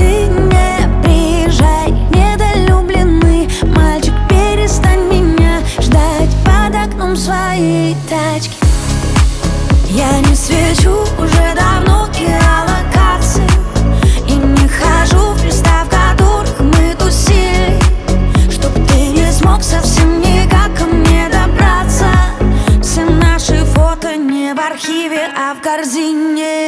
ты не приезжай, недолюбленный мальчик, перестань меня ждать под окном своей тачки. Я не свечу уже давно геолокацию и не хожу в места, в которых мы тусили, чтоб ты не смог совсем никак ко мне добраться. Все наши фото не в архиве, а в корзине.